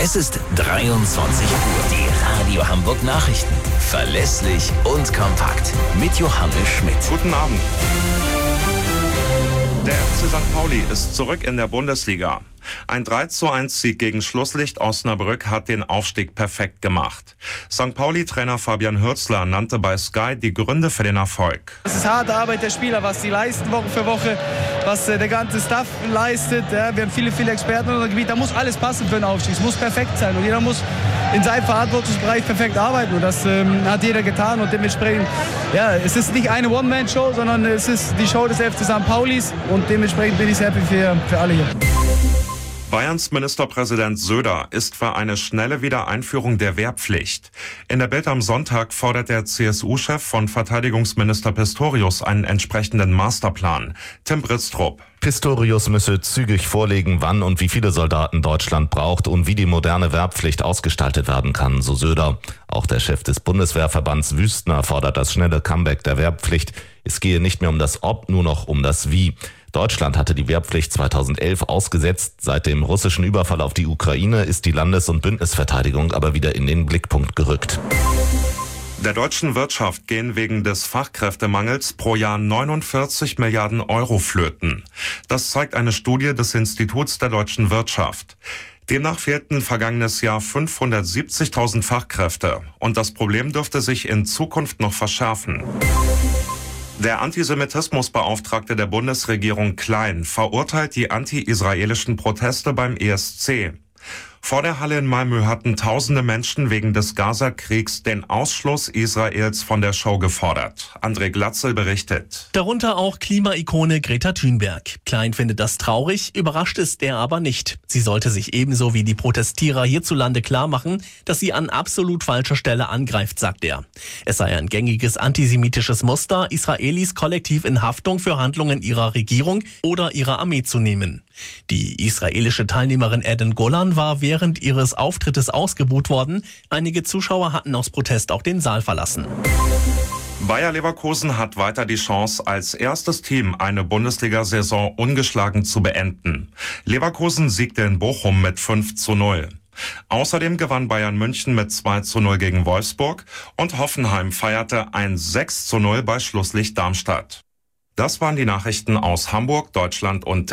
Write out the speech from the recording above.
Es ist 23 Uhr. Die Radio Hamburg Nachrichten. Verlässlich und kompakt. Mit Johannes Schmidt. Guten Abend. Der FC St. Pauli ist zurück in der Bundesliga. Ein 3:1-Sieg gegen Schlusslicht Osnabrück hat den Aufstieg perfekt gemacht. St. Pauli-Trainer Fabian Hürzeler nannte bei Sky die Gründe für den Erfolg. Es ist harte Arbeit der Spieler, was sie leisten Woche für Woche, was der ganze Staff leistet. Ja, wir haben viele Experten in unserem Gebiet. Da muss alles passen für den Aufstieg. Es muss perfekt sein und jeder muss in seinem Verantwortungsbereich perfekt arbeiten. Und das hat jeder getan und dementsprechend, ja, es ist nicht eine One-Man-Show, sondern es ist die Show des FC St. Paulis und dementsprechend bin ich happy für alle hier. Bayerns Ministerpräsident Söder ist für eine schnelle Wiedereinführung der Wehrpflicht. In der Bild am Sonntag fordert der CSU-Chef von Verteidigungsminister Pistorius einen entsprechenden Masterplan. Tim Britztrup. Pistorius müsse zügig vorlegen, wann und wie viele Soldaten Deutschland braucht und wie die moderne Wehrpflicht ausgestaltet werden kann, so Söder. Auch der Chef des Bundeswehrverbands Wüstner fordert das schnelle Comeback der Wehrpflicht. Es gehe nicht mehr um das Ob, nur noch um das Wie. Deutschland hatte die Wehrpflicht 2011 ausgesetzt. Seit dem russischen Überfall auf die Ukraine ist die Landes- und Bündnisverteidigung aber wieder in den Blickpunkt gerückt. Der deutschen Wirtschaft gehen wegen des Fachkräftemangels pro Jahr 49 Milliarden Euro flöten. Das zeigt eine Studie des Instituts der deutschen Wirtschaft. Demnach fehlten vergangenes Jahr 570.000 Fachkräfte. Und das Problem dürfte sich in Zukunft noch verschärfen. Der Antisemitismusbeauftragte der Bundesregierung Klein verurteilt die anti-israelischen Proteste beim ESC. Vor der Halle in Malmö hatten tausende Menschen wegen des Gaza-Kriegs den Ausschluss Israels von der Show gefordert. André Glatzel berichtet. Darunter auch Klimaikone Greta Thunberg. Klein findet das traurig, überrascht ist er aber nicht. Sie sollte sich ebenso wie die Protestierer hierzulande klarmachen, dass sie an absolut falscher Stelle angreift, sagt er. Es sei ein gängiges antisemitisches Muster, Israelis kollektiv in Haftung für Handlungen ihrer Regierung oder ihrer Armee zu nehmen. Die israelische Teilnehmerin Eden Golan war während ihres Auftrittes ausgebuht worden. Einige Zuschauer hatten aus Protest auch den Saal verlassen. Bayer Leverkusen hat weiter die Chance, als erstes Team eine Bundesliga-Saison ungeschlagen zu beenden. Leverkusen siegte in Bochum mit 5:0. Außerdem gewann Bayern München mit 2:0 gegen Wolfsburg und Hoffenheim feierte ein 6:0 bei Schlusslicht Darmstadt. Das waren die Nachrichten aus Hamburg, Deutschland und